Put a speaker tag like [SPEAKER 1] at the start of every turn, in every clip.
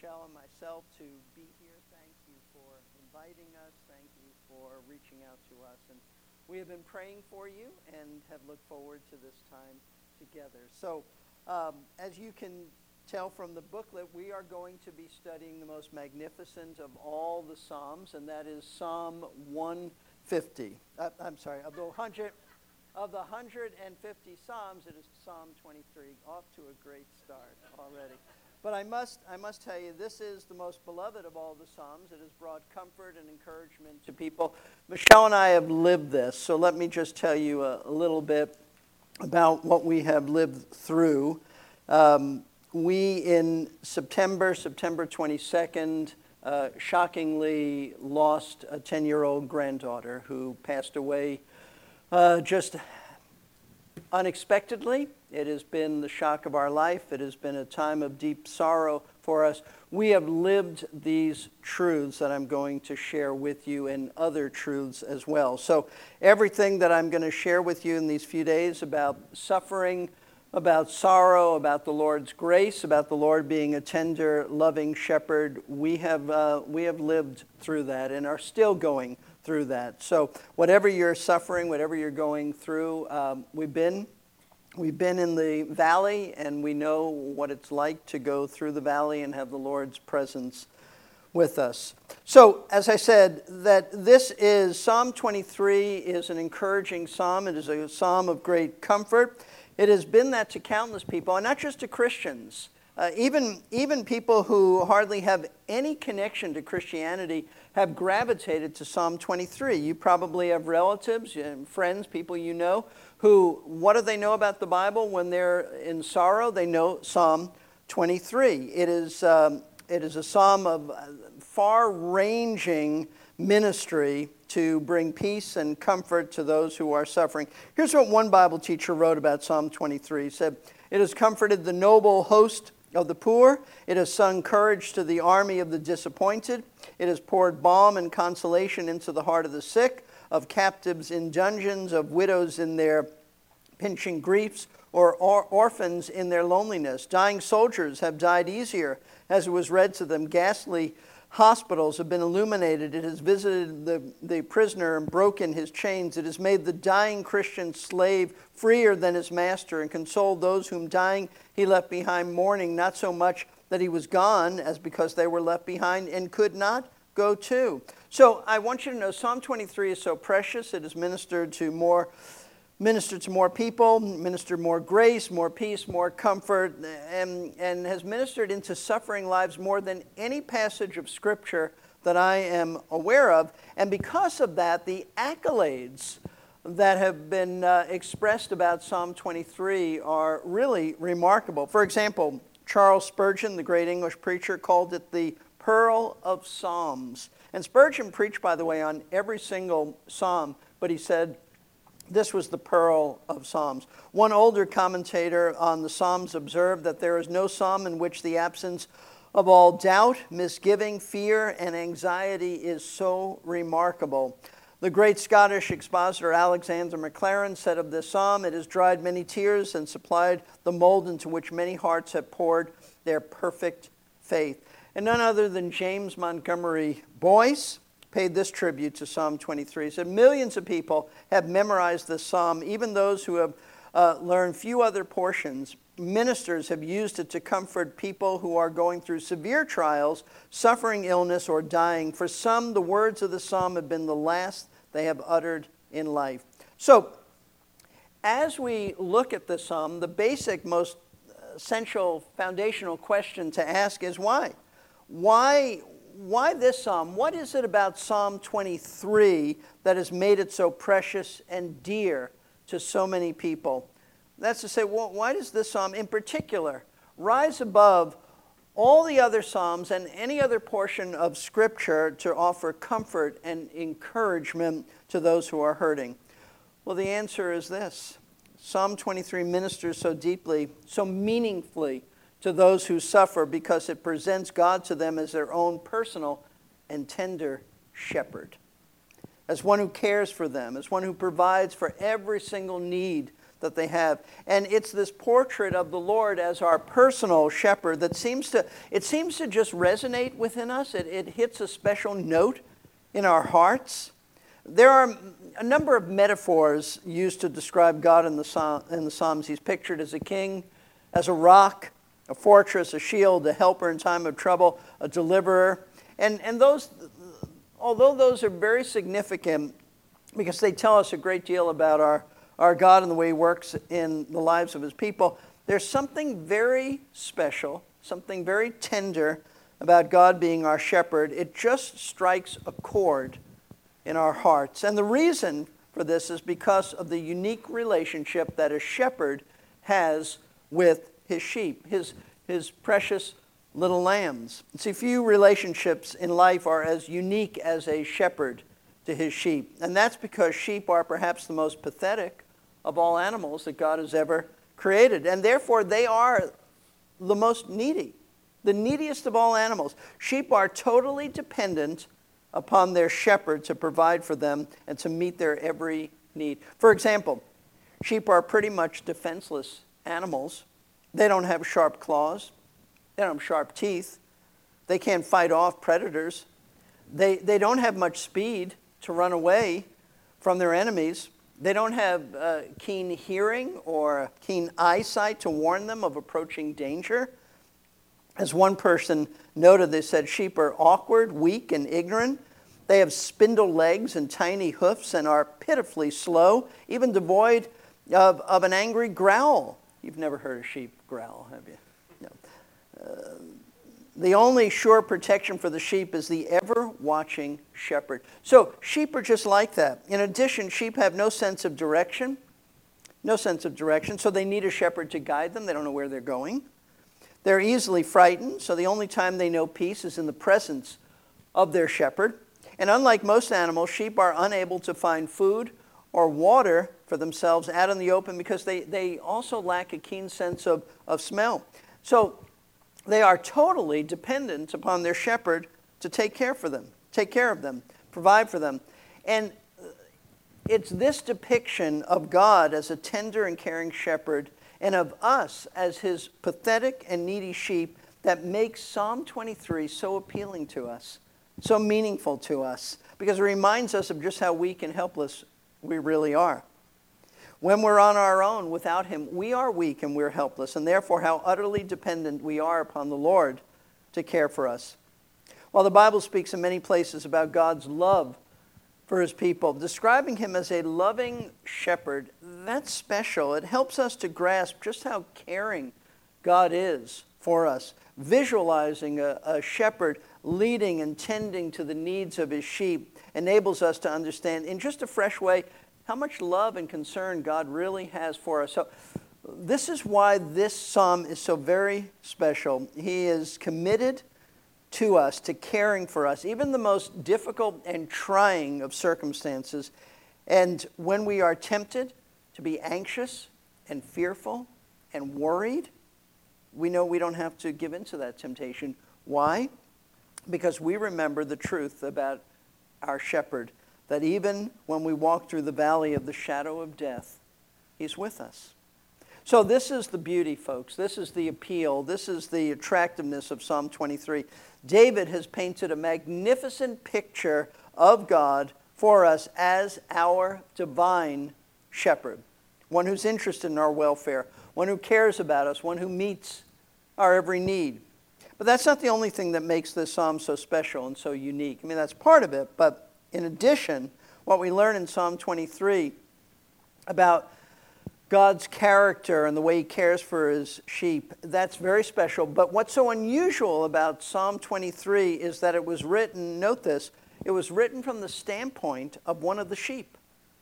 [SPEAKER 1] Michelle and myself to be here. Thank you for inviting us. Thank you for reaching out to us. And we have been praying for you and have looked forward to this time together. So as you can tell from the booklet, we are going to be studying the most magnificent of all the Psalms, and that is Psalm 150. Of the 150 Psalms, it is Psalm 23. Off to a great start already. But I must tell you, this is the most beloved of all the Psalms. It has brought comfort and encouragement to people. Michelle and I have lived this, so let me just tell you a little bit about what we have lived through. We, in September 22nd, shockingly lost a 10-year-old granddaughter who passed away just unexpectedly. It has been the shock of our life. It has been a time of deep sorrow for us. We have lived these truths that I'm going to share with you and other truths as well. So everything that I'm going to share with you in these few days about suffering, about sorrow, about the Lord's grace, about the Lord being a tender, loving shepherd, we have lived through that and are still going through that. So whatever you're suffering, whatever you're going through, we've been in the valley, and we know what it's like to go through the valley and have the Lord's presence with us. So, as I said, that this is Psalm 23 is an encouraging psalm. It is a psalm of great comfort. It has been that to countless people, and not just to Christians. Even people who hardly have any connection to Christianity have gravitated to Psalm 23. You probably have relatives, friends, people you know, who, what do they know about the Bible when they're in sorrow? They know Psalm 23. It is a psalm of far-ranging ministry to bring peace and comfort to those who are suffering. Here's what one Bible teacher wrote about Psalm 23. He said, "It has comforted the noble host of the poor. It has sung courage to the army of the disappointed. It has poured balm and consolation into the heart of the sick, of captives in dungeons, of widows in their pinching griefs, or orphans in their loneliness. Dying soldiers have died easier, as it was read to them. Ghastly hospitals have been illuminated. It has visited the prisoner and broken his chains. It has made the dying Christian slave freer than his master, and consoled those whom dying he left behind, mourning not so much that he was gone as because they were left behind and could not go too." So I want you to know Psalm 23 is so precious. It has ministered to more people, ministered more grace, more peace, more comfort, and has ministered into suffering lives more than any passage of Scripture that I am aware of. And because of that, the accolades that have been expressed about Psalm 23 are really remarkable. For example, Charles Spurgeon, the great English preacher, called it the Pearl of Psalms. And Spurgeon preached, by the way, on every single psalm, but he said this was the Pearl of Psalms. One older commentator on the Psalms observed that there is no psalm in which the absence of all doubt, misgiving, fear, and anxiety is so remarkable. The great Scottish expositor Alexander Maclaren said of this psalm, "It has dried many tears and supplied the mold into which many hearts have poured their perfect faith." And none other than James Montgomery Boyce paid this tribute to Psalm 23. He said, "Millions of people have memorized this psalm, even those who have learned few other portions. Ministers have used it to comfort people who are going through severe trials, suffering illness, or dying. For some, the words of the psalm have been the last they have uttered in life." So, as we look at the psalm, the basic, most essential, foundational question to ask is why? Why this psalm? What is it about Psalm 23 that has made it so precious and dear to so many people? That's to say, well, why does this psalm in particular rise above all the other psalms and any other portion of Scripture to offer comfort and encouragement to those who are hurting? Well, the answer is this. Psalm 23 ministers so deeply, so meaningfully to those who suffer because it presents God to them as their own personal and tender shepherd, as one who cares for them, as one who provides for every single need that they have. And it's this portrait of the Lord as our personal shepherd that seems to just resonate within us. It hits a special note in our hearts. There are a number of metaphors used to describe God in the Psalms. He's pictured as a king, as a rock, a fortress, a shield, a helper in time of trouble, a deliverer. And those, although those are very significant because they tell us a great deal about our God and the way he works in the lives of his people, there's something very special, something very tender about God being our shepherd. It just strikes a chord in our hearts. And the reason for this is because of the unique relationship that a shepherd has with his sheep, his precious little lambs. See, few relationships in life are as unique as a shepherd to his sheep. And that's because sheep are perhaps the most pathetic of all animals that God has ever created. And therefore, they are the most needy, the neediest of all animals. Sheep are totally dependent upon their shepherd to provide for them and to meet their every need. For example, sheep are pretty much defenseless animals. They don't have sharp claws. They don't have sharp teeth. They can't fight off predators. They don't have much speed to run away from their enemies. They don't have keen hearing or keen eyesight to warn them of approaching danger. As one person noted, they said sheep are awkward, weak, and ignorant. They have spindle legs and tiny hoofs and are pitifully slow, even devoid of an angry growl. You've never heard a sheep growl, have you? No. The only sure protection for the sheep is the ever-watching shepherd. So sheep are just like that. In addition, sheep have no sense of direction, so they need a shepherd to guide them. They don't know where they're going. They're easily frightened, so the only time they know peace is in the presence of their shepherd. And unlike most animals, sheep are unable to find food or water for themselves out in the open because they also lack a keen sense of smell. So they are totally dependent upon their shepherd to take care of them, provide for them. And it's this depiction of God as a tender and caring shepherd and of us as his pathetic and needy sheep that makes Psalm 23 so appealing to us, so meaningful to us, because it reminds us of just how weak and helpless we really are. When we're on our own without him, we are weak and we're helpless, and therefore how utterly dependent we are upon the Lord to care for us. While the Bible speaks in many places about God's love for his people, describing him as a loving shepherd, that's special. It helps us to grasp just how caring God is for us. Visualizing a shepherd leading and tending to the needs of his sheep enables us to understand in just a fresh way how much love and concern God really has for us. So this is why this psalm is so very special. He is committed to us, to caring for us, even the most difficult and trying of circumstances. And when we are tempted to be anxious and fearful and worried, we know we don't have to give in to that temptation. Why? Because we remember the truth about our shepherd, that even when we walk through the valley of the shadow of death, he's with us. So this is the beauty, folks. This is the appeal. This is the attractiveness of Psalm 23. David has painted a magnificent picture of God for us as our divine shepherd, one who's interested in our welfare, one who cares about us, one who meets our every need. But that's not the only thing that makes this psalm so special and so unique. I mean, that's part of it, but in addition, what we learn in Psalm 23 about God's character and the way he cares for his sheep, that's very special. But what's so unusual about Psalm 23 is that it was written, note this, it was written from the standpoint of one of the sheep.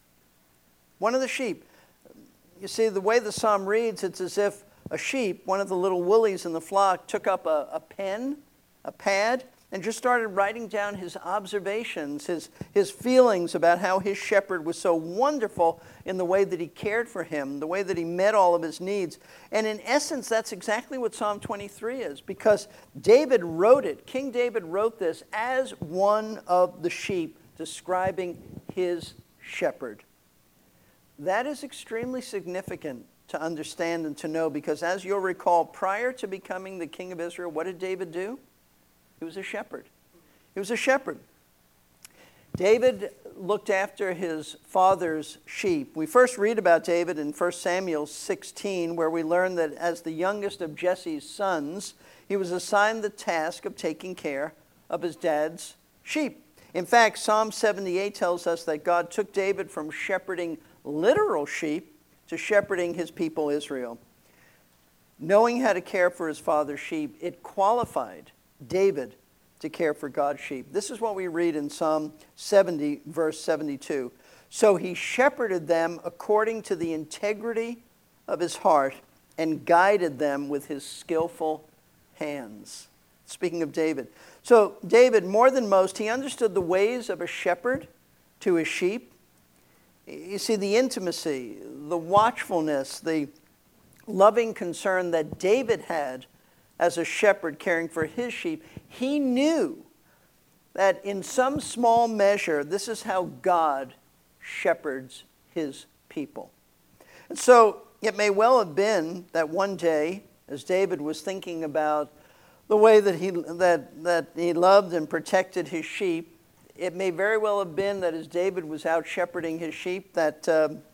[SPEAKER 1] One of the sheep. You see, the way the psalm reads, it's as if a sheep, one of the little woolies in the flock, took up a pen, a pad, and just started writing down his observations, his feelings about how his shepherd was so wonderful in the way that he cared for him, the way that he met all of his needs. And in essence, that's exactly what Psalm 23 is, because David wrote it. King David wrote this as one of the sheep, describing his shepherd. that is extremely significant to understand and to know, because as you'll recall, prior to becoming the king of Israel, what did David do? He was a shepherd. He was a shepherd. David looked after his father's sheep. We first read about David in 1 Samuel 16, where we learn that as the youngest of Jesse's sons, he was assigned the task of taking care of his dad's sheep. In fact, Psalm 78 tells us that God took David from shepherding literal sheep to shepherding his people Israel. Knowing how to care for his father's sheep, it qualified David to care for God's sheep. This is what we read in Psalm 70, verse 72. So he shepherded them according to the integrity of his heart and guided them with his skillful hands. Speaking of David. So David, more than most, he understood the ways of a shepherd to his sheep. You see, the intimacy, the watchfulness, the loving concern that David had as a shepherd caring for his sheep, he knew that in some small measure, this is how God shepherds his people. And so it may well have been that one day, as David was thinking about the way that he loved and protected his sheep, it may very well have been that as David was out shepherding his sheep, that,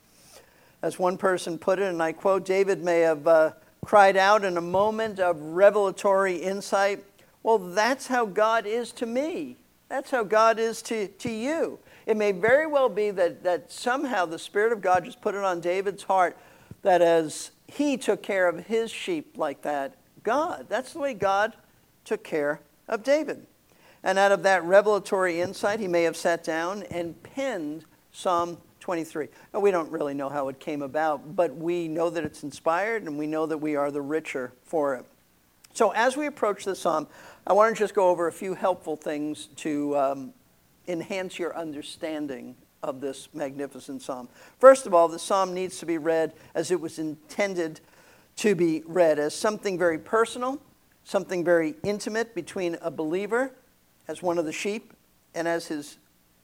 [SPEAKER 1] as one person put it, and I quote, David may have cried out in a moment of revelatory insight, well, that's how God is to me. That's how God is to you. It may very well be that somehow the Spirit of God just put it on David's heart that as he took care of his sheep like that, that's the way God took care of David. And out of that revelatory insight, he may have sat down and penned Psalm 23. Now, we don't really know how it came about, but we know that it's inspired, and we know that we are the richer for it. So as we approach this psalm, I want to just go over a few helpful things to enhance your understanding of this magnificent psalm. First of all, the psalm needs to be read as it was intended to be read, as something very personal, something very intimate between a believer as one of the sheep and as his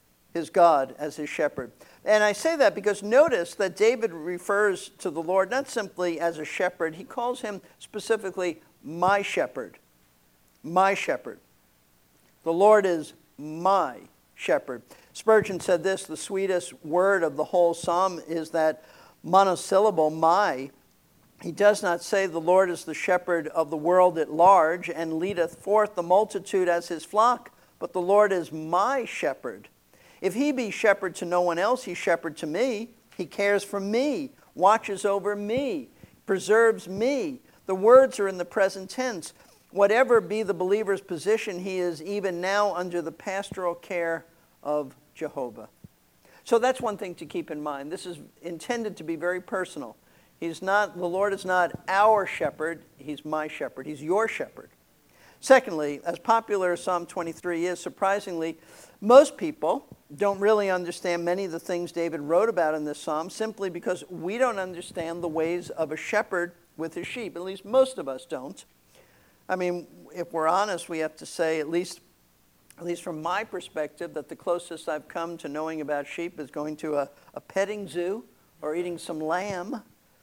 [SPEAKER 1] God as his shepherd. And I say that because notice that David refers to the Lord not simply as a shepherd. He calls him specifically my shepherd. My shepherd. The Lord is my shepherd. Spurgeon said this, the sweetest word of the whole psalm is that monosyllable, my. He does not say the Lord is the shepherd of the world at large and leadeth forth the multitude as his flock, but the Lord is my shepherd. If he be shepherd to no one else, he's shepherd to me. He cares for me, watches over me, preserves me. The words are in the present tense. Whatever be the believer's position, he is even now under the pastoral care of Jehovah. So that's one thing to keep in mind. This is intended to be very personal. The Lord is not our shepherd, he's my shepherd. He's your shepherd. Secondly, as popular as Psalm 23 is, surprisingly, most people don't really understand many of the things David wrote about in this psalm simply because we don't understand the ways of a shepherd with his sheep. At least most of us don't. I mean, if we're honest, we have to say, at least from my perspective, that the closest I've come to knowing about sheep is going to a petting zoo or eating some lamb.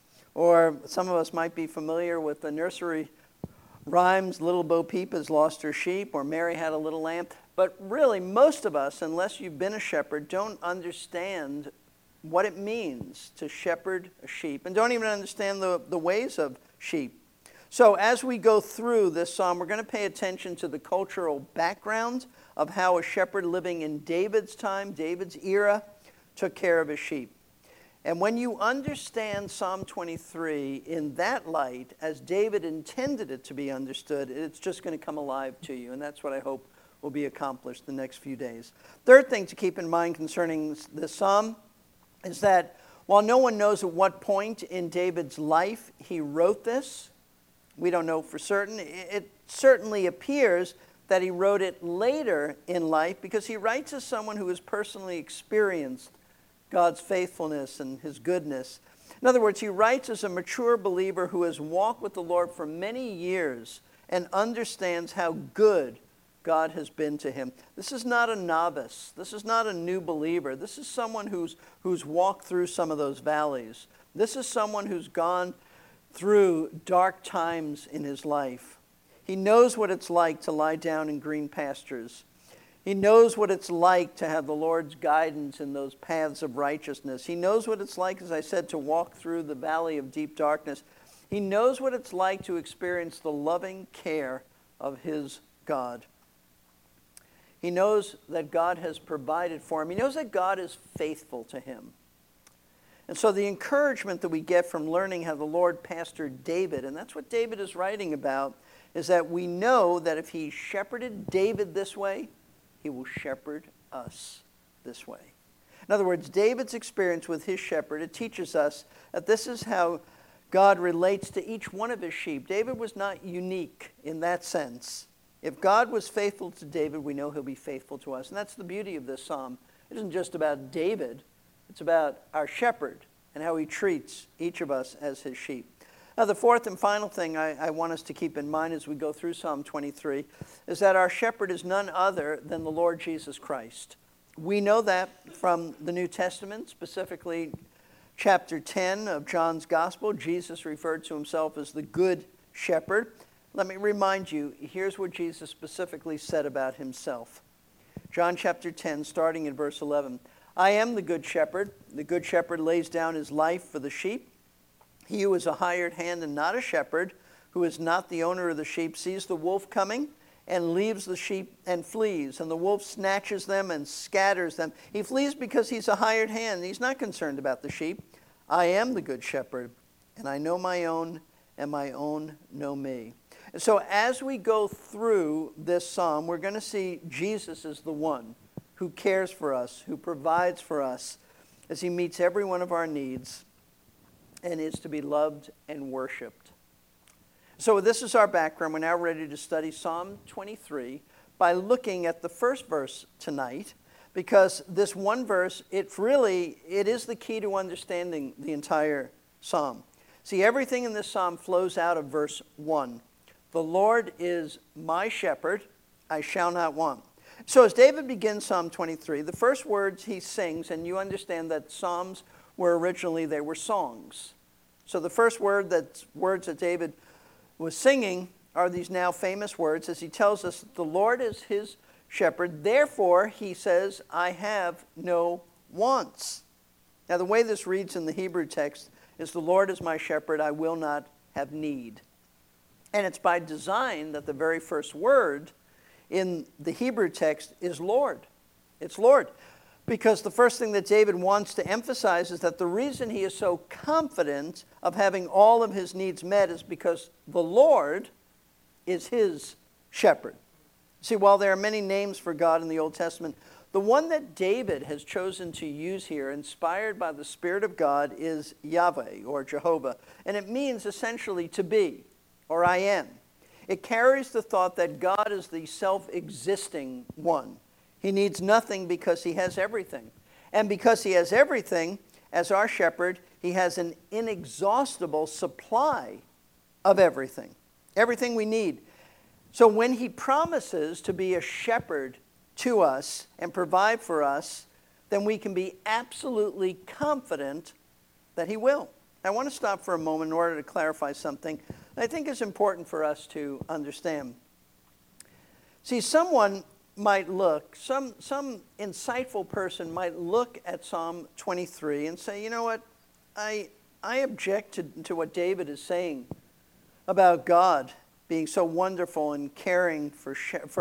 [SPEAKER 1] Or some of us might be familiar with the nursery rhymes, Little Bo Peep has lost her sheep, or Mary had a little lamb. But really, most of us, unless you've been a shepherd, don't understand what it means to shepherd a sheep, and don't even understand the ways of sheep. So as we go through this psalm, we're going to pay attention to the cultural background of how a shepherd living in David's time, David's era, took care of his sheep. And when you understand Psalm 23 in that light, as David intended it to be understood, it's just going to come alive to you. And that's what I hope will be accomplished the next few days. Third thing to keep in mind concerning this psalm is that while no one knows at what point in David's life he wrote this, we don't know for certain. It certainly appears that he wrote it later in life because he writes as someone who has personally experienced God's faithfulness and his goodness. In other words, he writes as a mature believer who has walked with the Lord for many years and understands how good God has been to him. This is not a novice. This is not a new believer. This is someone who's walked through some of those valleys. This is someone who's gone through dark times in his life. He knows what it's like to lie down in green pastures. He knows what it's like to have the Lord's guidance in those paths of righteousness. He knows what it's like, as I said, to walk through the valley of deep darkness. He knows what it's like to experience the loving care of his God. He knows that God has provided for him. He knows that God is faithful to him. And so the encouragement that we get from learning how the Lord pastored David, and that's what David is writing about, is that we know that if he shepherded David this way, he will shepherd us this way. In other words, David's experience with his shepherd, it teaches us that this is how God relates to each one of his sheep. David was not unique in that sense. If God was faithful to David, we know he'll be faithful to us. And that's the beauty of this psalm. It isn't just about David. It's about our shepherd and how he treats each of us as his sheep. Now, the fourth and final thing I want us to keep in mind as we go through Psalm 23 is that our shepherd is none other than the Lord Jesus Christ. We know that from the New Testament, specifically chapter 10 of John's Gospel. Jesus referred to himself as the Good Shepherd. Let me remind you, here's what Jesus specifically said about himself. John chapter 10, starting in verse 11. I am the good shepherd. The good shepherd lays down his life for the sheep. He who is a hired hand and not a shepherd, who is not the owner of the sheep, sees the wolf coming and leaves the sheep and flees. And the wolf snatches them and scatters them. He flees because he's a hired hand. He's not concerned about the sheep. I am the good shepherd, and I know my own, and my own know me. And so as we go through this psalm, we're going to see Jesus as the one who cares for us, who provides for us, as he meets every one of our needs and is to be loved and worshiped. So this is our background. We're now ready to study Psalm 23 by looking at the first verse tonight, because this one verse, it is the key to understanding the entire psalm. See, everything in this psalm flows out of verse 1. The Lord is my shepherd, I shall not want. So as David begins Psalm 23, the first words he sings, and you understand that psalms were originally, they were songs. So the first words that David was singing are these now famous words as he tells us that the Lord is his shepherd. Therefore, he says, I have no wants. Now the way this reads in the Hebrew text is the Lord is my shepherd, I will not have need. And it's by design that the very first word in the Hebrew text is Lord. It's Lord. Because the first thing that David wants to emphasize is that the reason he is so confident of having all of his needs met is because the Lord is his shepherd. See, while there are many names for God in the Old Testament, the one that David has chosen to use here, inspired by the Spirit of God, is Yahweh, or Jehovah. And it means essentially to be, or I am. It carries the thought that God is the self-existing one. He needs nothing because he has everything. And because he has everything, as our shepherd, he has an inexhaustible supply of everything. Everything we need. So when he promises to be a shepherd to us and provide for us, then we can be absolutely confident that he will. I want to stop for a moment in order to clarify something that I think is important for us to understand. See, someone might look, some insightful person might look at Psalm 23 and say, you know what, I object to what David is saying about God being so wonderful and caring for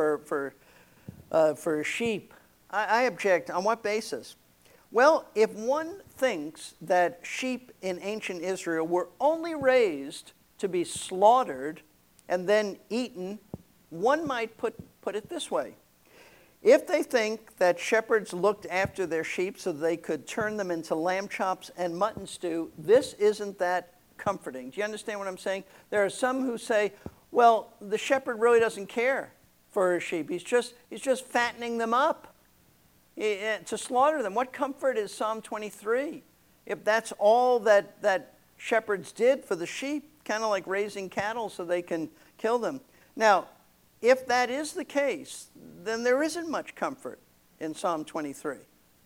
[SPEAKER 1] sheep. I object. On what basis? Well, if one thinks that sheep in ancient Israel were only raised to be slaughtered and then eaten, one might put it this way. If they think that shepherds looked after their sheep so they could turn them into lamb chops and mutton stew, this isn't that comforting. Do you understand what I'm saying? There are some who say, well, the shepherd really doesn't care for his sheep. He's just fattening them up to slaughter them. What comfort is Psalm 23? If that's all that shepherds did for the sheep, kind of like raising cattle so they can kill them. Now, if that is the case, then there isn't much comfort in Psalm 23.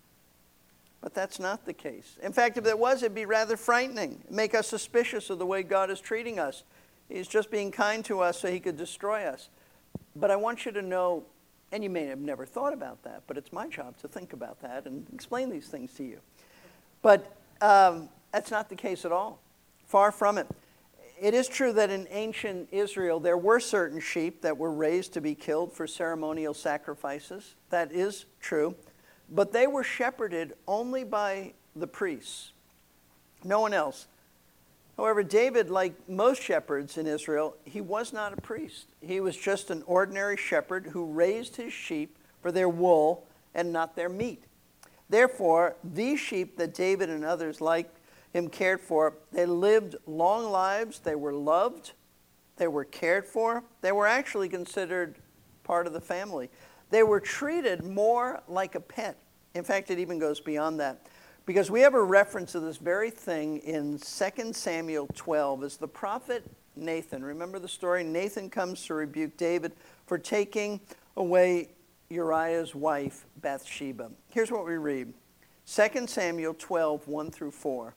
[SPEAKER 1] But that's not the case. In fact, if it was, it'd be rather frightening, make us suspicious of the way God is treating us. He's just being kind to us so he could destroy us. But I want you to know, and you may have never thought about that, but it's my job to think about that and explain these things to you. But that's not the case at all. Far from it. It is true that in ancient Israel, there were certain sheep that were raised to be killed for ceremonial sacrifices. That is true. But they were shepherded only by the priests. No one else. However, David, like most shepherds in Israel, he was not a priest. He was just an ordinary shepherd who raised his sheep for their wool and not their meat. Therefore, these sheep that David and others like him cared for, they lived long lives, they were loved, they were cared for, they were actually considered part of the family. They were treated more like a pet. In fact, it even goes beyond that. Because we have a reference to this very thing in 2 Samuel 12 as the prophet Nathan. Remember the story? Nathan comes to rebuke David for taking away Uriah's wife, Bathsheba. Here's what we read. 2 Samuel 12, 1 through 4.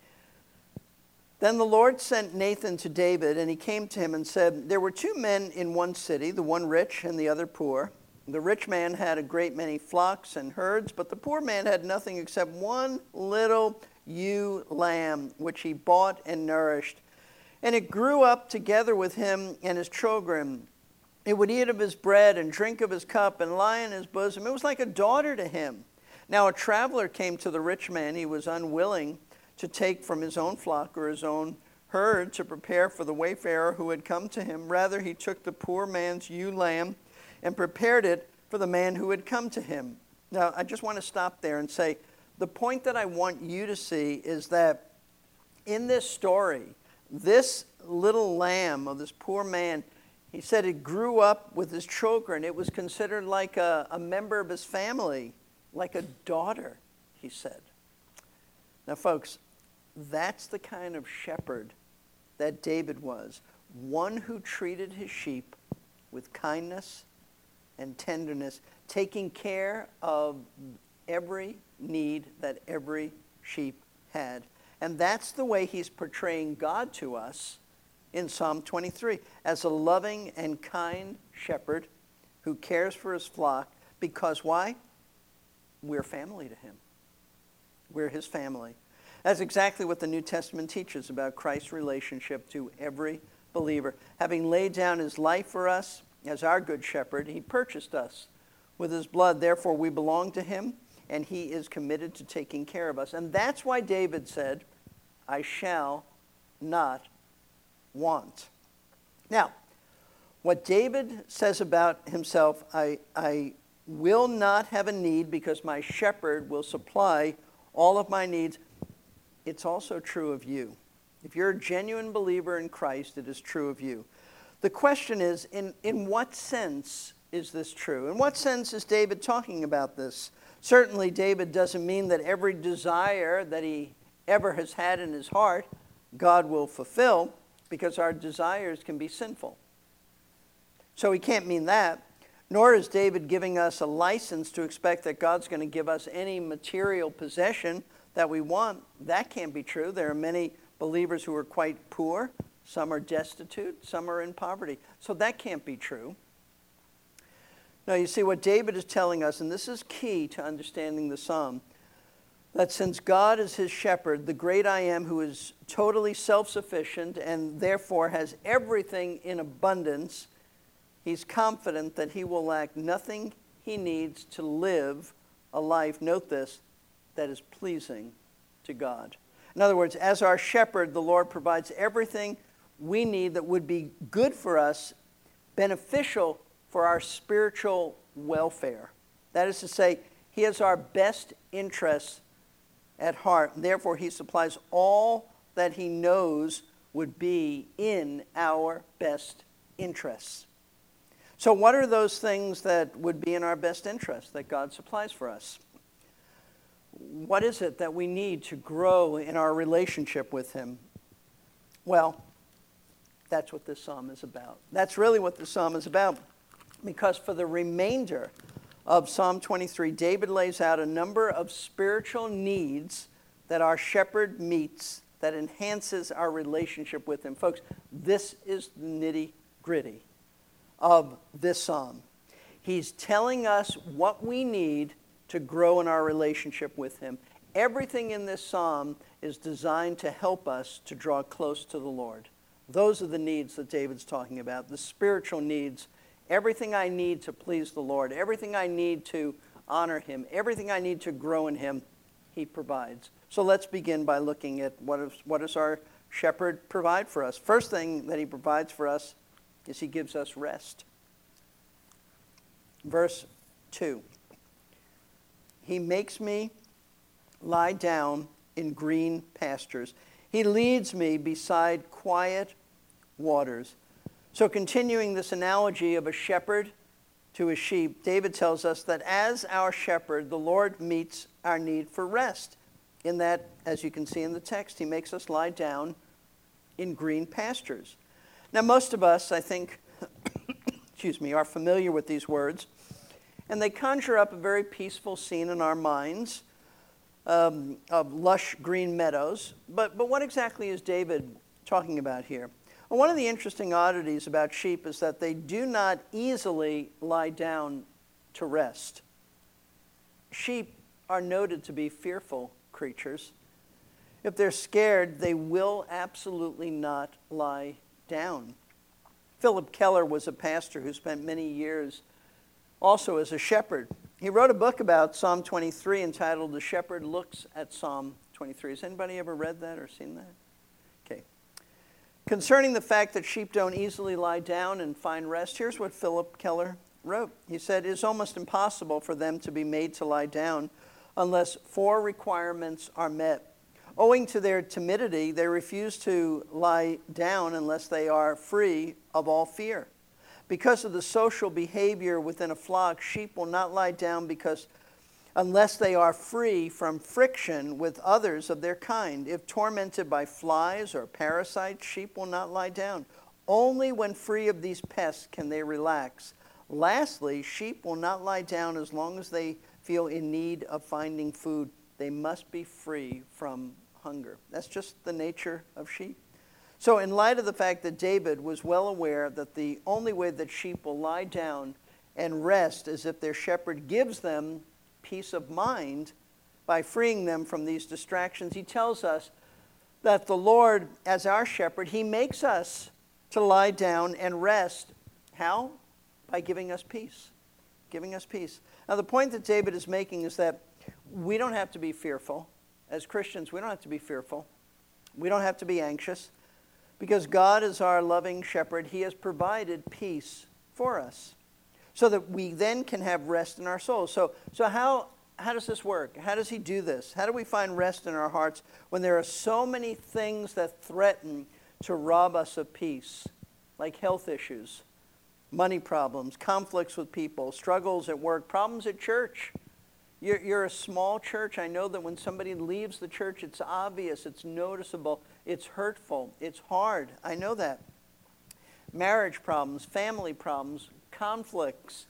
[SPEAKER 1] Then the Lord sent Nathan to David, and he came to him and said, there were two men in one city, the one rich and the other poor. The rich man had a great many flocks and herds, but the poor man had nothing except one little ewe lamb, which he bought and nourished. And it grew up together with him and his children. It would eat of his bread and drink of his cup and lie in his bosom. It was like a daughter to him. Now a traveler came to the rich man. He was unwilling to take from his own flock or his own herd to prepare for the wayfarer who had come to him. Rather, he took the poor man's ewe lamb and prepared it for the man who had come to him. Now, I just want to stop there and say, the point that I want you to see is that in this story, this little lamb of this poor man, he said it grew up with his children. It was considered like a member of his family, like a daughter, he said. Now, folks, that's the kind of shepherd that David was, one who treated his sheep with kindness and tenderness, taking care of every need that every sheep had. And that's the way he's portraying God to us in Psalm 23, as a loving and kind shepherd who cares for his flock. Because why? We're family to him. We're his family. That's exactly what the New Testament teaches about Christ's relationship to every believer. Having laid down his life for us as our good shepherd, he purchased us with his blood. Therefore, we belong to him, and he is committed to taking care of us. And that's why David said, I shall not want. Now, what David says about himself, I will not have a need because my shepherd will supply all of my needs. It's also true of you. If you're a genuine believer in Christ, it is true of you. The question is, in what sense is this true? In what sense is David talking about this? Certainly, David doesn't mean that every desire that he ever has had in his heart, God will fulfill, because our desires can be sinful. So he can't mean that. Nor is David giving us a license to expect that God's going to give us any material possession that we want. That can't be true. There are many believers who are quite poor. Some are destitute. Some are in poverty. So that can't be true. Now, you see what David is telling us, and this is key to understanding the psalm, that since God is his shepherd, the great I am, who is totally self-sufficient and therefore has everything in abundance, he's confident that he will lack nothing he needs to live a life, note this, that is pleasing to God. In other words, as our shepherd, the Lord provides everything we need that would be good for us, beneficial for our spiritual welfare. That is to say, he has our best interests at heart. Therefore, he supplies all that he knows would be in our best interests. So what are those things that would be in our best interests that God supplies for us? What is it that we need to grow in our relationship with him? Well, that's what this psalm is about. That's really what this psalm is about. because for the remainder of Psalm 23, David lays out a number of spiritual needs that our shepherd meets that enhances our relationship with him. Folks, this is the nitty-gritty of this psalm. He's telling us what we need to grow in our relationship with him. Everything in this psalm is designed to help us to draw close to the Lord. Those are the needs that David's talking about, the spiritual needs. Everything I need to please the Lord, everything I need to honor him, everything I need to grow in him, he provides. So let's begin by looking at what does our shepherd provide for us. First thing that he provides for us is he gives us rest. Verse 2. He makes me lie down in green pastures. He leads me beside quiet waters. So continuing this analogy of a shepherd to his sheep, David tells us that as our shepherd, the Lord meets our need for rest. In that, as you can see in the text, he makes us lie down in green pastures. Now, most of us, I think, are familiar with these words, and they conjure up a very peaceful scene in our minds of lush green meadows. But what exactly is David talking about here? Well, one of the interesting oddities about sheep is that they do not easily lie down to rest. Sheep are noted to be fearful creatures. If they're scared, they will absolutely not lie down. Philip Keller was a pastor who spent many years also as a shepherd. He wrote a book about Psalm 23 entitled The Shepherd Looks at Psalm 23. Has anybody ever read that or seen that? Okay. Concerning the fact that sheep don't easily lie down and find rest, here's what Philip Keller wrote. He said, "It's almost impossible for them to be made to lie down unless 4 requirements are met. Owing to their timidity, they refuse to lie down unless they are free of all fear. Because of the social behavior within a flock, sheep will not lie down unless they are free from friction with others of their kind. If tormented by flies or parasites, sheep will not lie down. Only when free of these pests can they relax. Lastly, sheep will not lie down as long as they feel in need of finding food. They must be free from hunger." That's just the nature of sheep. So in light of the fact that David was well aware that the only way that sheep will lie down and rest is if their shepherd gives them peace of mind by freeing them from these distractions, he tells us that the Lord, as our shepherd, he makes us to lie down and rest. How? By giving us peace. Giving us peace. Now the point that David is making is that we don't have to be fearful. As Christians, we don't have to be fearful. We don't have to be anxious. Because God is our loving shepherd, he has provided peace for us so that we then can have rest in our souls. So how does this work? How does he do this? How do we find rest in our hearts when there are so many things that threaten to rob us of peace, like health issues, money problems, conflicts with people, struggles at work, problems at church? You're a small church. I know that when somebody leaves the church, it's obvious, it's noticeable, it's hurtful, it's hard. I know that. Marriage problems, family problems, conflicts,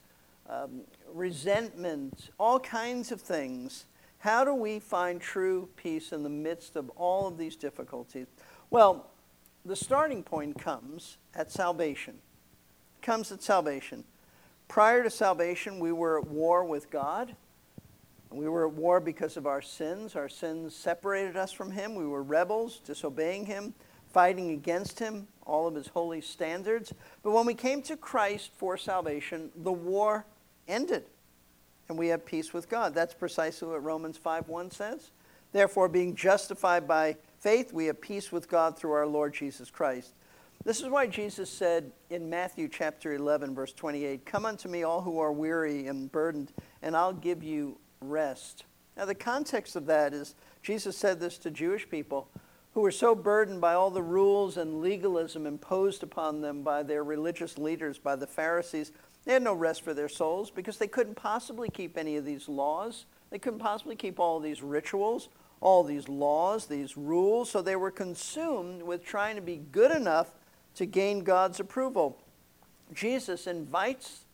[SPEAKER 1] resentment, all kinds of things. How do we find true peace in the midst of all of these difficulties? Well, the starting point comes at salvation. It comes at salvation. Prior to salvation, we were at war with God. We were at war because of our sins. Our sins separated us from him. We were rebels, disobeying him, fighting against him, all of his holy standards. But when we came to Christ for salvation, the war ended, and we have peace with God. That's precisely what Romans 5:1 says. Therefore, being justified by faith, we have peace with God through our Lord Jesus Christ. This is why Jesus said in Matthew chapter 11, verse 28, "Come unto me, all who are weary and burdened, and I'll give you rest." Now, the context of that is Jesus said this to Jewish people who were so burdened by all the rules and legalism imposed upon them by their religious leaders, by the Pharisees. They had no rest for their souls because they couldn't possibly keep any of these laws. They couldn't possibly keep all of these rituals, all these laws, these rules. So they were consumed with trying to be good enough to gain God's approval. Jesus invites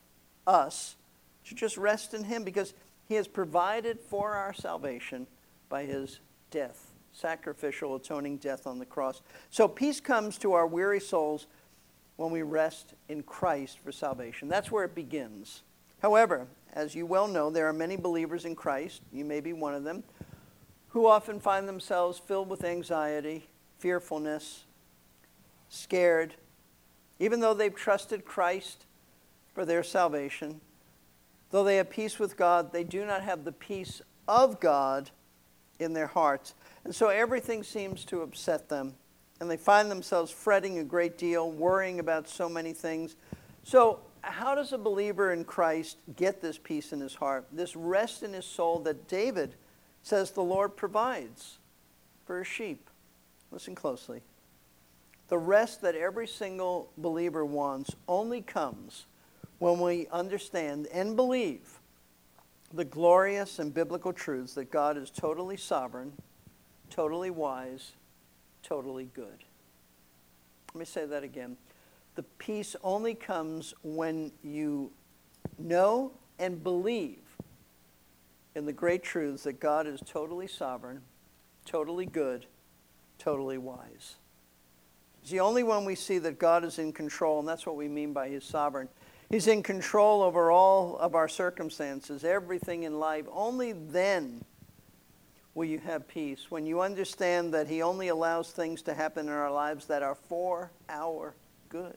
[SPEAKER 1] us to just rest in him because he has provided for our salvation by his death, sacrificial, atoning death on the cross. So peace comes to our weary souls when we rest in Christ for salvation. That's where it begins. However, as you well know, there are many believers in Christ, you may be one of them, who often find themselves filled with anxiety, fearfulness, scared, even though they've trusted Christ for their salvation. Though they have peace with God, they do not have the peace of God in their hearts. And so everything seems to upset them. And they find themselves fretting a great deal, worrying about so many things. So how does a believer in Christ get this peace in his heart, this rest in his soul that David says the Lord provides for his sheep? Listen closely. The rest that every single believer wants only comes when we understand and believe the glorious and biblical truths that God is totally sovereign, totally wise, totally good. Let me say that again. The peace only comes when you know and believe in the great truths that God is totally sovereign, totally good, totally wise. It's the only when we see that God is in control, and that's what we mean by his sovereign. He's in control over all of our circumstances, everything in life. Only then will you have peace, when you understand that he only allows things to happen in our lives that are for our good.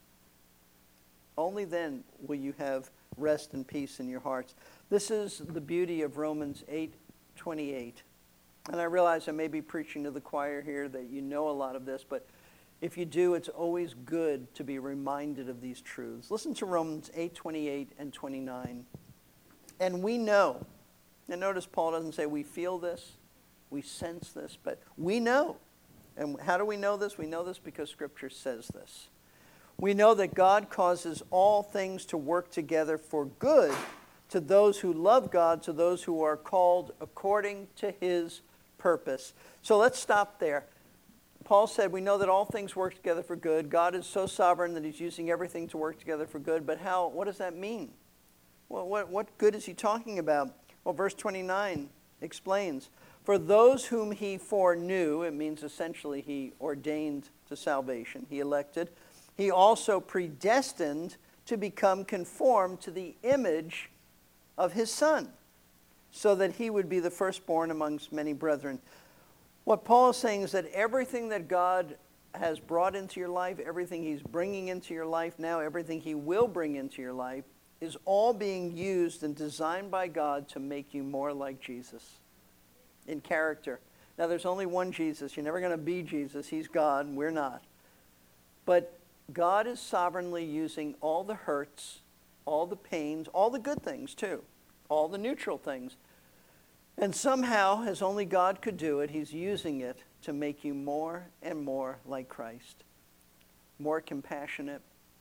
[SPEAKER 1] Only then will you have rest and peace in your hearts. This is the beauty of Romans 8:28. And I realize I may be preaching to the choir here that you know a lot of this, but if you do, it's always good to be reminded of these truths. Listen to Romans 8:28 and 29. And we know, and notice Paul doesn't say we feel this, we sense this, but we know. And how do we know this? We know this because Scripture says this. We know that God causes all things to work together for good to those who love God, to those who are called according to his purpose. So let's stop there. Paul said we know that all things work together for good. God is so sovereign that he's using everything to work together for good. But how? What does that mean? Well, what good is he talking about? Well, verse 29 explains. For those whom he foreknew, it means essentially he ordained to salvation, he elected, he also predestined to become conformed to the image of his Son, so that he would be the firstborn amongst many brethren. What Paul is saying is that everything that God has brought into your life, everything he's bringing into your life now, everything he will bring into your life, is all being used and designed by God to make you more like Jesus in character. Now, there's only one Jesus. You're never going to be Jesus. He's God, and we're not. But God is sovereignly using all the hurts, all the pains, all the good things too, all the neutral things. And somehow, as only God could do it, he's using it to make you more and more like Christ. More compassionate,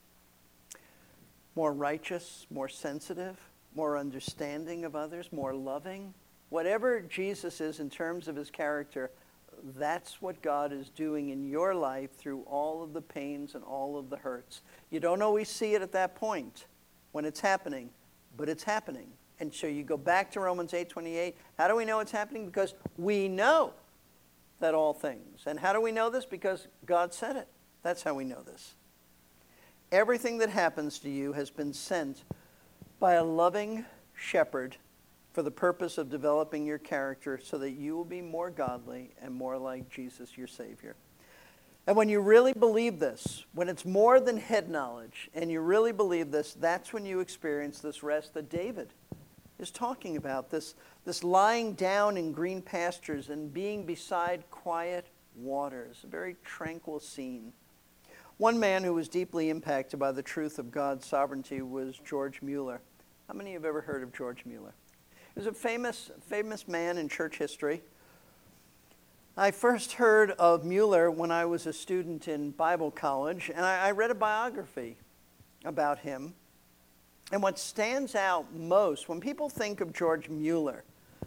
[SPEAKER 1] more righteous, more sensitive, more understanding of others, more loving. Whatever Jesus is in terms of his character, that's what God is doing in your life through all of the pains and all of the hurts. You don't always see it at that point when it's happening, but it's happening. And so you go back to Romans 8:28. How do we know it's happening? Because we know that all things. And how do we know this? Because God said it. That's how we know this. Everything that happens to you has been sent by a loving shepherd for the purpose of developing your character so that you will be more godly and more like Jesus, your Savior. And when you really believe this, when it's more than head knowledge, and you really believe this, that's when you experience this rest that David is talking about, this lying down in green pastures and being beside quiet waters, a very tranquil scene. One man who was deeply impacted by the truth of God's sovereignty was George Mueller. How many have ever heard of George Mueller? He was a famous man in church history. I first heard of Mueller when I was a student in Bible college, and I read a biography about him. And what stands out most, when people think of George Mueller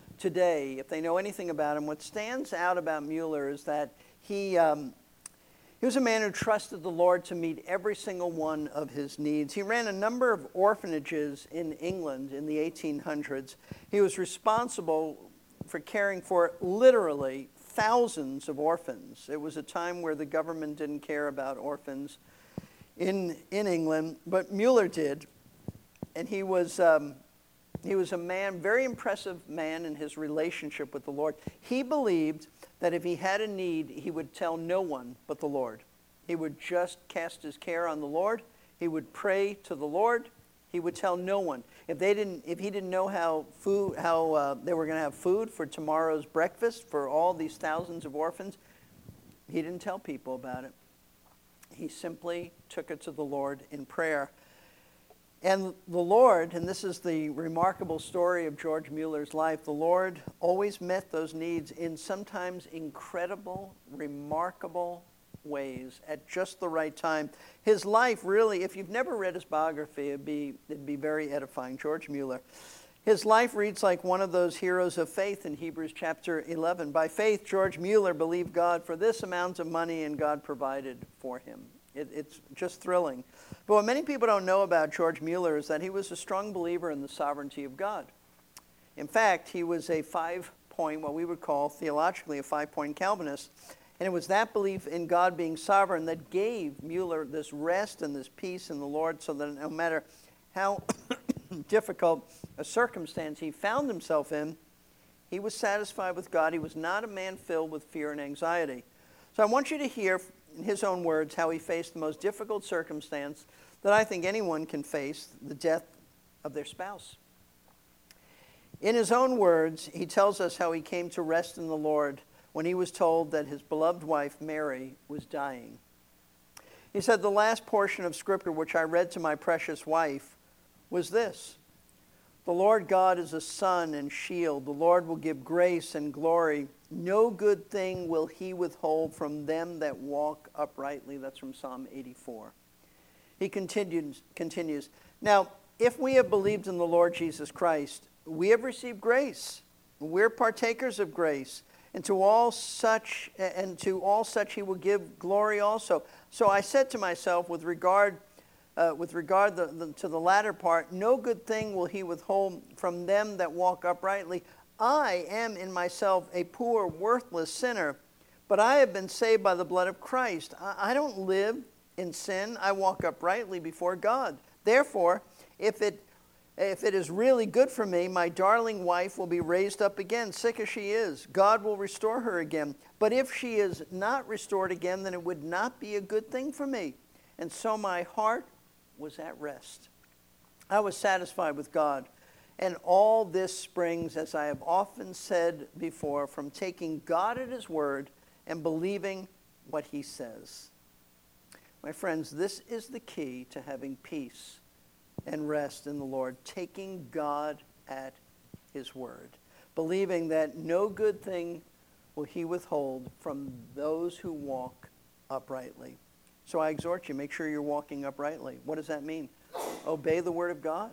[SPEAKER 1] today, if they know anything about him, what stands out about Mueller is that he He was a man who trusted the Lord to meet every single one of his needs. He ran a number of orphanages in England in the 1800s. He was responsible for caring for literally thousands of orphans. It was a time where the government didn't care about orphans in England, but Mueller did. And he was a man, very impressive man in his relationship with the Lord. He believed that if he had a need, he would tell no one but the Lord. He would just cast his care on the Lord. He would pray to the Lord. He would tell no one. If he didn't know how they were going to have food for tomorrow's breakfast for all these thousands of orphans, he didn't tell people about it. He simply took it to the Lord in prayer. And the Lord, and this is the remarkable story of George Mueller's life, the Lord always met those needs in sometimes incredible, remarkable ways at just the right time. His life really, if you've never read his biography, it'd be very edifying. George Mueller. His life reads like one of those heroes of faith in Hebrews chapter 11. By faith, George Mueller believed God for this amount of money, and God provided for him. It's just thrilling. But what many people don't know about George Mueller is that he was a strong believer in the sovereignty of God. In fact, he was a 5-point, what we would call theologically a 5-point Calvinist. And it was that belief in God being sovereign that gave Mueller this rest and this peace in the Lord, so that no matter how difficult a circumstance he found himself in, he was satisfied with God. He was not a man filled with fear and anxiety. So I want you to hear in his own words how he faced the most difficult circumstance that I think anyone can face, the death of their spouse. In his own words, he tells us how he came to rest in the Lord when he was told that his beloved wife, Mary, was dying. He said, the last portion of Scripture which I read to my precious wife was this: the Lord God is a sun and shield. The Lord will give grace and glory. No good thing will he withhold from them that walk uprightly. That's from Psalm 84. He continues, now, if we have believed in the Lord Jesus Christ, we have received grace. We're partakers of grace. And to all such he will give glory also. So I said to myself, with regard to the latter part, no good thing will he withhold from them that walk uprightly. I am in myself a poor, worthless sinner, but I have been saved by the blood of Christ. I don't live in sin. I walk uprightly before God. Therefore, if it is really good for me, my darling wife will be raised up again, sick as she is. God will restore her again. But if she is not restored again, then it would not be a good thing for me. And so my heart was at rest. I was satisfied with God. And all this springs, as I have often said before, from taking God at his word and believing what he says. My friends, this is the key to having peace and rest in the Lord, taking God at his word, believing that no good thing will he withhold from those who walk uprightly. So I exhort you, make sure you're walking uprightly. What does that mean? Obey the word of God.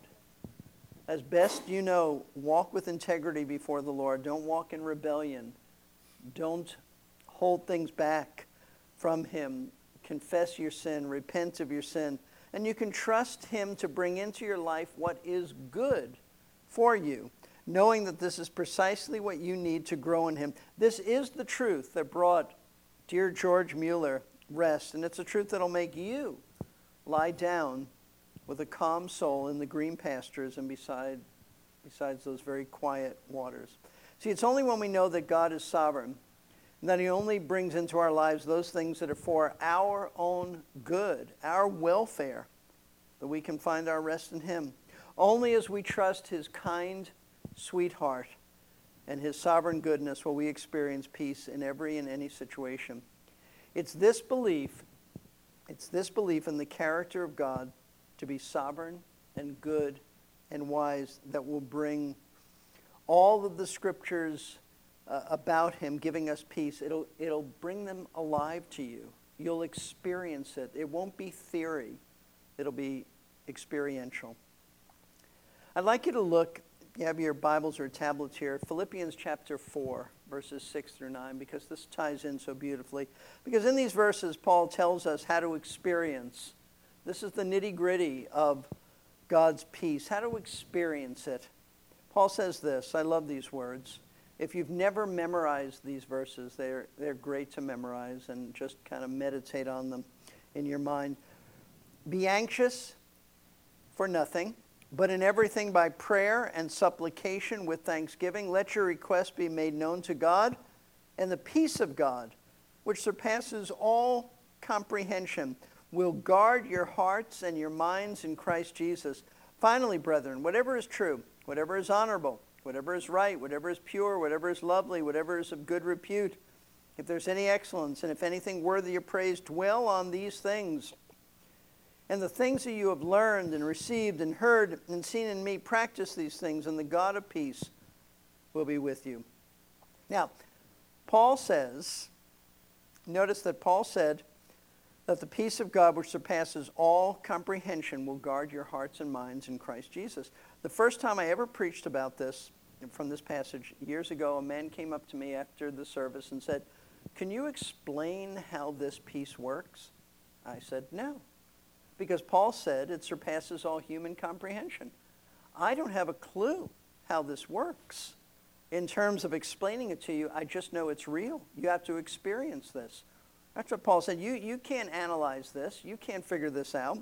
[SPEAKER 1] As best you know, walk with integrity before the Lord. Don't walk in rebellion. Don't hold things back from him. Confess your sin, repent of your sin, and you can trust him to bring into your life what is good for you, knowing that this is precisely what you need to grow in him. This is the truth that brought dear George Mueller rest, and it's a truth that'll make you lie down with a calm soul in the green pastures and besides those very quiet waters. See, it's only when we know that God is sovereign and that he only brings into our lives those things that are for our own good, our welfare, that we can find our rest in him. Only as we trust his kind, sweet heart and his sovereign goodness will we experience peace in every and any situation. It's this belief in the character of God to be sovereign and good and wise that will bring all of the scriptures about him giving us peace. It'll bring them alive to you. You'll experience it. It won't be theory. It'll be experiential. I'd like you to look You have your Bibles or tablets here. Philippians chapter 4, verses 6 through 9, because this ties in so beautifully. Because in these verses, Paul tells us how to experience. This is the nitty-gritty of God's peace, how to experience it. Paul says this, I love these words. If you've never memorized these verses, they're great to memorize and just kind of meditate on them in your mind. Be anxious for nothing, but in everything by prayer and supplication with thanksgiving, let your requests be made known to God, and the peace of God, which surpasses all comprehension, will guard your hearts and your minds in Christ Jesus. Finally, brethren, whatever is true, whatever is honorable, whatever is right, whatever is pure, whatever is lovely, whatever is of good repute, if there's any excellence, and if anything worthy of praise, dwell on these things. And the things that you have learned and received and heard and seen in me, practice these things, and the God of peace will be with you. Now, Paul says, notice that Paul said that the peace of God, which surpasses all comprehension, will guard your hearts and minds in Christ Jesus. The first time I ever preached about this, from this passage, years ago, a man came up to me after the service and said, "Can you explain how this peace works?" I said, "No." Because Paul said it surpasses all human comprehension. I don't have a clue how this works. In terms of explaining it to you, I just know it's real. You have to experience this. That's what Paul said. You can't analyze this. You can't figure this out.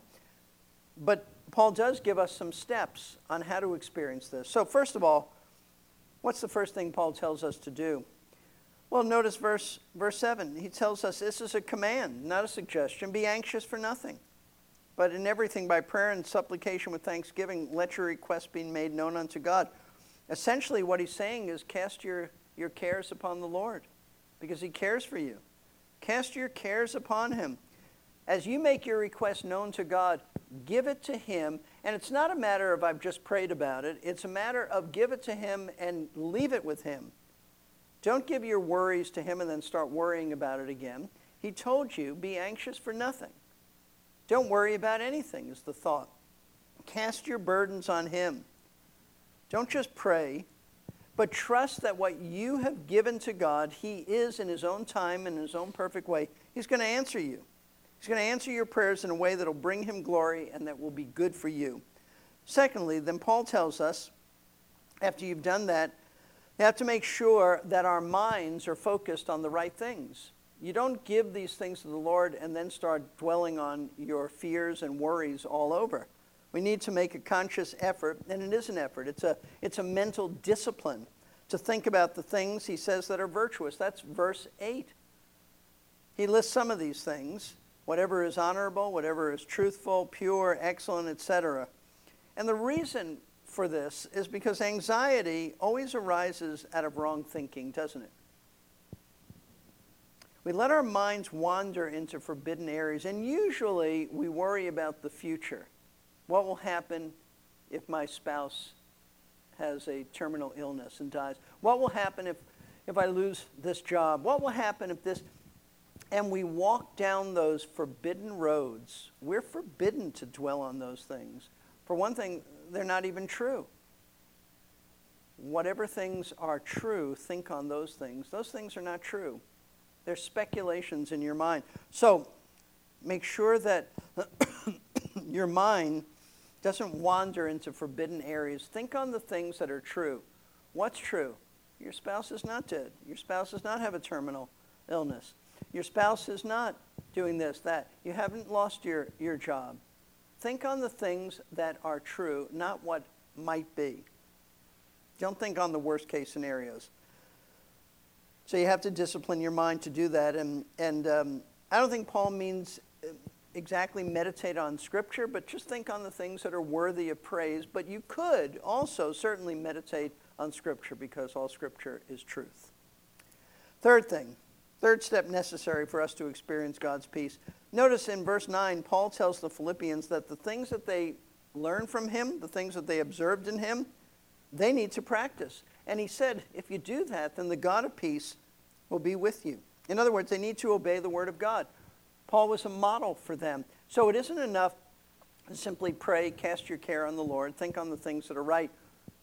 [SPEAKER 1] But Paul does give us some steps on how to experience this. So first of all, what's the first thing Paul tells us to do? Well, notice verse 7. He tells us this is a command, not a suggestion. Be anxious for nothing. But in everything by prayer and supplication with thanksgiving, let your requests be made known unto God. Essentially what he's saying is cast your cares upon the Lord because he cares for you. Cast your cares upon him. As you make your request known to God, give it to him. And it's not a matter of I've just prayed about it. It's a matter of give it to him and leave it with him. Don't give your worries to him and then start worrying about it again. He told you, be anxious for nothing. Don't worry about anything is the thought. Cast your burdens on him. Don't just pray, but trust that what you have given to God, he is in his own time, in his own perfect way. He's going to answer you. He's going to answer your prayers in a way that will bring him glory and that will be good for you. Secondly, then Paul tells us, after you've done that, you have to make sure that our minds are focused on the right things. You don't give these things to the Lord and then start dwelling on your fears and worries all over. We need to make a conscious effort, and it is an effort. It's a mental discipline to think about the things, he says, that are virtuous. That's verse 8. He lists some of these things, whatever is honorable, whatever is truthful, pure, excellent, etc. And the reason for this is because anxiety always arises out of wrong thinking, doesn't it? We let our minds wander into forbidden areas, and usually we worry about the future. What will happen if my spouse has a terminal illness and dies? What will happen if I lose this job? What will happen if this... And we walk down those forbidden roads. We're forbidden to dwell on those things. For one thing, they're not even true. Whatever things are true, think on those things. Those things are not true. They're speculations in your mind. So make sure that your mind doesn't wander into forbidden areas. Think on the things that are true. What's true? Your spouse is not dead. Your spouse does not have a terminal illness. Your spouse is not doing this, that. You haven't lost your job. Think on the things that are true, not what might be. Don't think on the worst case scenarios. So you have to discipline your mind to do that. And I don't think Paul means exactly meditate on Scripture, but just think on the things that are worthy of praise. But you could also certainly meditate on Scripture because all Scripture is truth. Third step necessary for us to experience God's peace. Notice in verse 9, Paul tells the Philippians that the things that they learned from him, the things that they observed in him, they need to practice. And he said, if you do that, then the God of peace will be with you. In other words, they need to obey the word of God. Paul was a model for them. So it isn't enough to simply pray, cast your care on the Lord, think on the things that are right.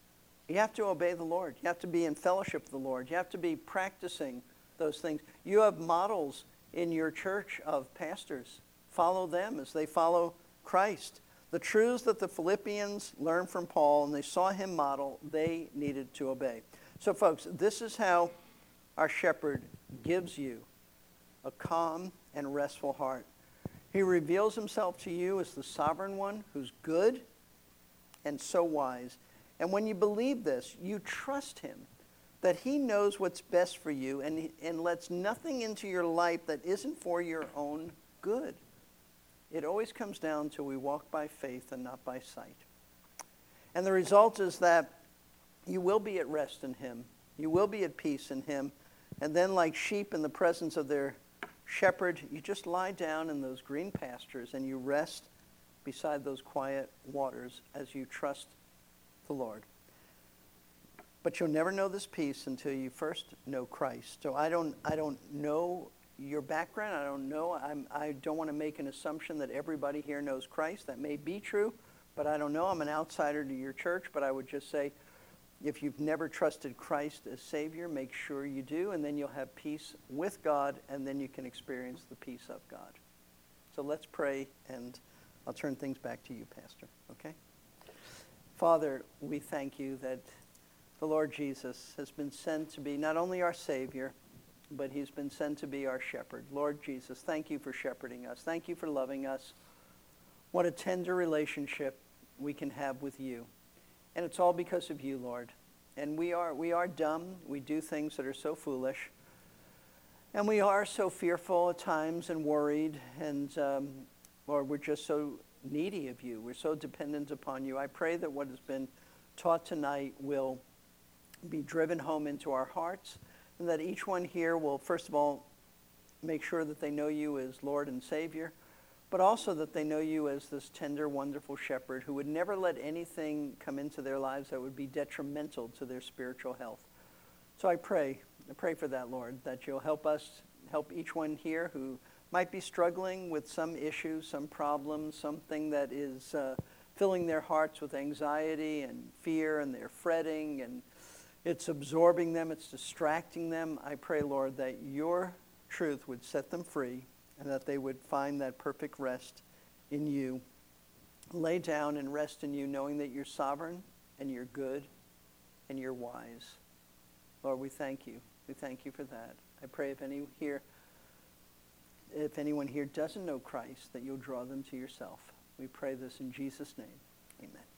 [SPEAKER 1] You have to obey the Lord. You have to be in fellowship with the Lord. You have to be practicing those things. You have models in your church of pastors. Follow them as they follow Christ. The truths that the Philippians learned from Paul and they saw him model, they needed to obey. So folks, this is how our shepherd gives you a calm and restful heart. He reveals himself to you as the sovereign one who's good and so wise. And when you believe this, you trust him that he knows what's best for you and lets nothing into your life that isn't for your own good. It always comes down to we walk by faith and not by sight. And the result is that you will be at rest in him. You will be at peace in him. And then like sheep in the presence of their shepherd, you just lie down in those green pastures and you rest beside those quiet waters as you trust the Lord. But you'll never know this peace until you first know Christ. So I don't know your background. I don't want to make an assumption that everybody here knows Christ. That may be true, but I don't know. I'm an outsider to your church, but I would just say, if you've never trusted Christ as Savior, make sure you do, and then you'll have peace with God, and then you can experience the peace of God. So let's pray, and I'll turn things back to you, Pastor, okay? Father, we thank you that the Lord Jesus has been sent to be not only our Savior, but he's been sent to be our shepherd. Lord Jesus, thank you for shepherding us. Thank you for loving us. What a tender relationship we can have with you. And it's all because of you, Lord. And we are dumb. We do things that are so foolish. And we are so fearful at times and worried. And, Lord, we're just so needy of you. We're so dependent upon you. I pray that what has been taught tonight will be driven home into our hearts, and that each one here will, first of all, make sure that they know you as Lord and Savior, but also that they know you as this tender, wonderful shepherd who would never let anything come into their lives that would be detrimental to their spiritual health. So I pray for that, Lord, that you'll help each one here who might be struggling with some issue, some problem, something that is filling their hearts with anxiety and fear, and they're fretting, and it's absorbing them, it's distracting them. I pray, Lord, that your truth would set them free and that they would find that perfect rest in you. Lay down and rest in you, knowing that you're sovereign and you're good and you're wise. Lord, we thank you. We thank you for that. I pray if anyone here doesn't know Christ, that you'll draw them to yourself. We pray this in Jesus' name. Amen.